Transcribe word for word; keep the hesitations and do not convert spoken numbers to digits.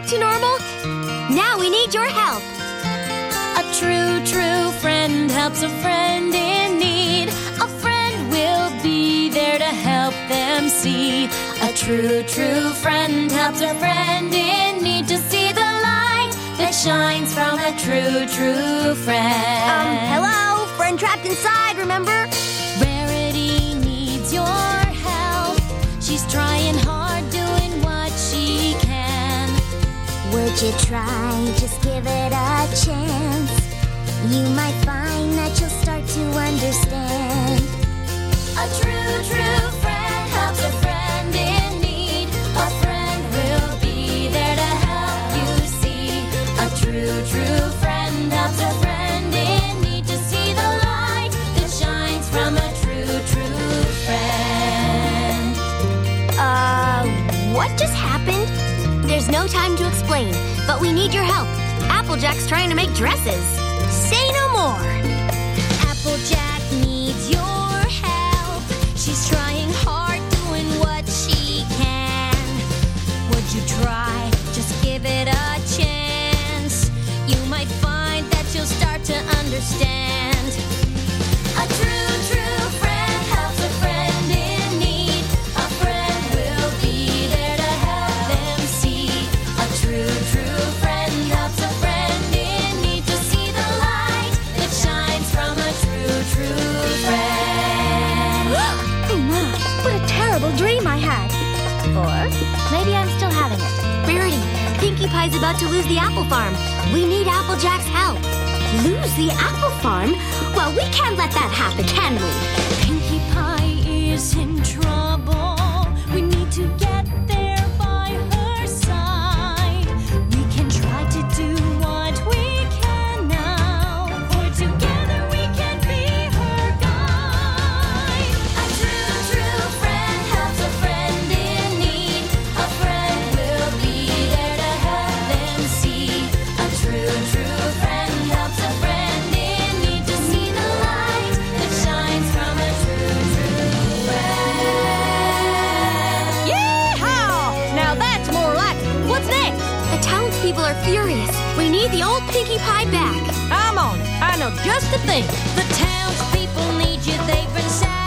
to normal? Now we need your help. A true, true friend helps a friend in need. A friend will be there to help them see. A true, true friend helps a friend in need to see the light that shines from a true, true friend. Um, hello? Friend trapped inside, remember? Rarity needs your help. She's trying hard, doing what she can. Would you try? Just give it a chance. You might find that you'll start to understand. A true, true friend helps a friend in need. A friend will be there to help you see. A true, true friend helps a friend in need to see the light that shines from a true, true friend. Uh, what just happened? There's no time to explain, but we need your help. Applejack's trying to make dresses. Say no more. Applejack needs your help. She's trying hard, doing what she can. Would you try? Just give it a chance. You might find that you'll start to understand. A true, true friend helps a friend in need. A friend will be there to help them see. A true, true friend helps a friend in need to see the light that shines from a true, true friend. Oh my, what a terrible dream I had. Or maybe I'm still having it. Rarity, Pinkie Pie's about to lose the apple farm. We need Applejack's help. Lose the apple farm? Well, we can't let that happen, can we? Pinkie Pie is in trouble. We need to get there by her side. We can try to do what we can now, for together we can be her guide. A true, true friend helps a friend in need. A friend will be there to help them see. A true, true friend helps a friend in need to see the light that shines from a true, true friend. Yeehaw! Now that's more like it. What's next? The townspeople are furious. We need the old Pinkie Pie back. I'm on it. I know just the thing. The townspeople need you. They've been sad.